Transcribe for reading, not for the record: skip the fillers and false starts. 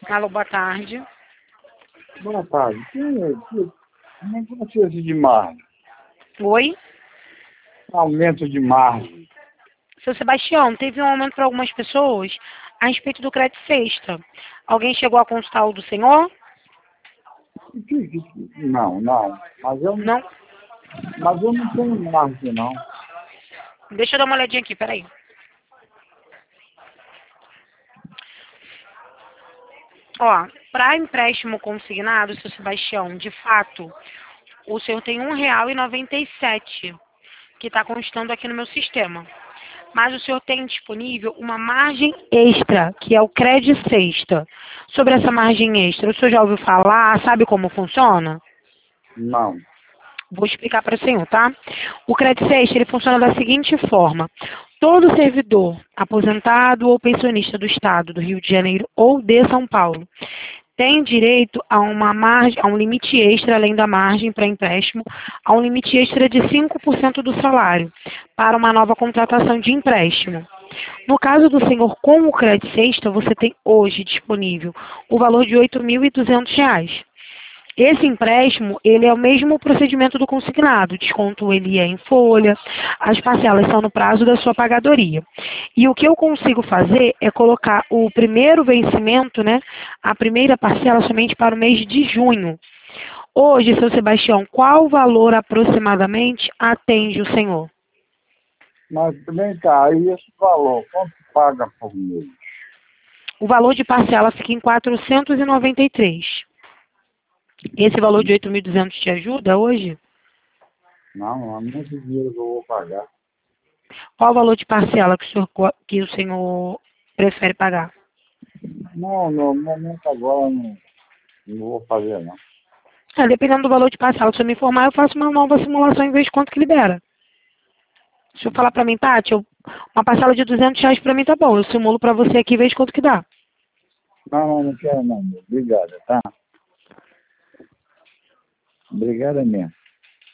Alô, boa tarde. Boa tarde. Que negócio de margem? Oi? Aumento de margem. Seu Sebastião, teve um aumento para algumas pessoas a respeito do crédito sexta. Alguém chegou a consultar o do senhor? Não. Não? Mas eu não tenho margem, não. Deixa eu dar uma olhadinha aqui, peraí. Ó, para empréstimo consignado, seu Sebastião, de fato, o senhor tem R$ 1,97 que está constando aqui no meu sistema. Mas o senhor tem disponível uma margem extra, que é o crédito sexta. Sobre essa margem extra, o senhor já ouviu falar? Sabe como funciona? Não. Vou explicar para o senhor, tá? O crédito sexta, ele funciona da seguinte forma. Todo servidor, aposentado ou pensionista do Estado do Rio de Janeiro ou de São Paulo, tem direito a uma margem, a um limite extra, além da margem para empréstimo, a um limite extra de 5% do salário, para uma nova contratação de empréstimo. No caso do senhor com o crédito sexta, você tem hoje disponível o valor de R$ 8.200. Esse empréstimo, ele é o mesmo procedimento do consignado, o desconto ele é em folha, as parcelas são no prazo da sua pagadoria. E o que eu consigo fazer é colocar o primeiro vencimento, né, a primeira parcela somente para o mês de junho. Hoje, seu Sebastião, qual valor aproximadamente atende o senhor? Mas vem cá, e esse valor, quanto paga por mês? O valor de parcela fica em 493. Esse valor de 8.200 te ajuda hoje? Não, é muito dinheiro que eu vou pagar. Qual o valor de parcela que o senhor prefere pagar? Não, no momento agora não vou fazer, não. Dependendo do valor de parcela, se eu me informar, eu faço uma nova simulação em vez de quanto que libera. Se eu falar pra mim, Tati, uma parcela de R$ 200 pra mim tá bom. Eu simulo pra você aqui e vejo quanto que dá. Não quero não. Obrigado, tá? Obrigado mesmo.